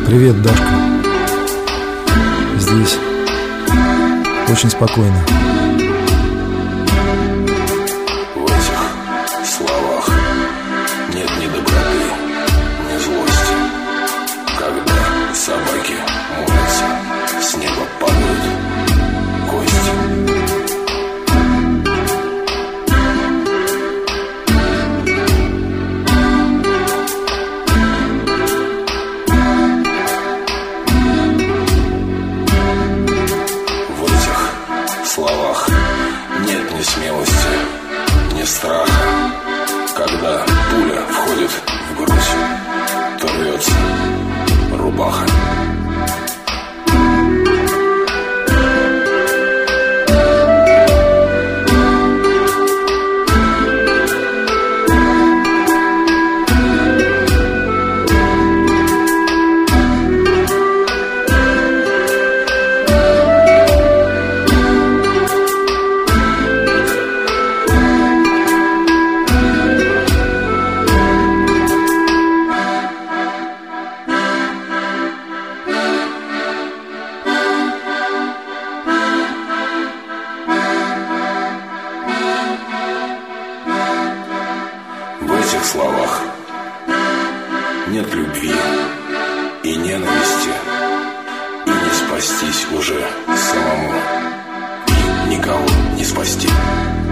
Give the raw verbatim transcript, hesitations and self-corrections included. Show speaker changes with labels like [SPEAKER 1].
[SPEAKER 1] Привет, Дашка. Здесь очень спокойно.
[SPEAKER 2] В этих словах нет ни доброты, ни злости. Когда собаки молятся, с неба падают кости. В словах нет ни смелости, ни страха. Когда пуля входит в грудь, то рвется рубаха. В этих словах нет любви и ненависти, и не спастись уже самому, и никого не спасти.